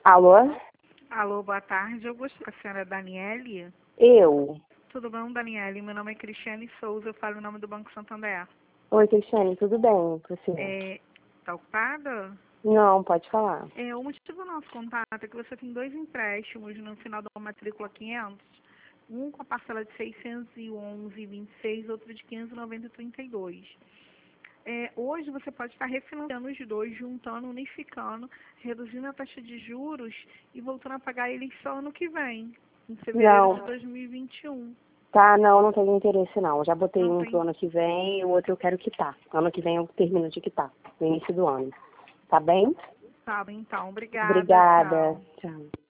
Alô? Alô, boa tarde. Eu gosto da senhora Daniele. Eu? Tudo bom, Daniele? Meu nome é Cristiane Souza, eu falo em nome do Banco Santander. Oi, Cristiane, tudo bem com você? Tá ocupada? Não, pode falar. O motivo do nosso contato é que você tem 2 empréstimos no final da matrícula 500. Um com a parcela de 611,26, outro de 590,32. Hoje você pode estar refinanciando os dois, juntando, unificando, reduzindo a taxa de juros e voltando a pagar eles só ano que vem, em fevereiro de Não, 2021. tá, não tenho interesse não. Eu já botei Não um pro tem? ano que vem e o outro eu quero quitar. Ano que vem eu termino de quitar, no início do ano. Tá bem? Tá, então. Obrigada. Obrigada. Tchau. Tchau.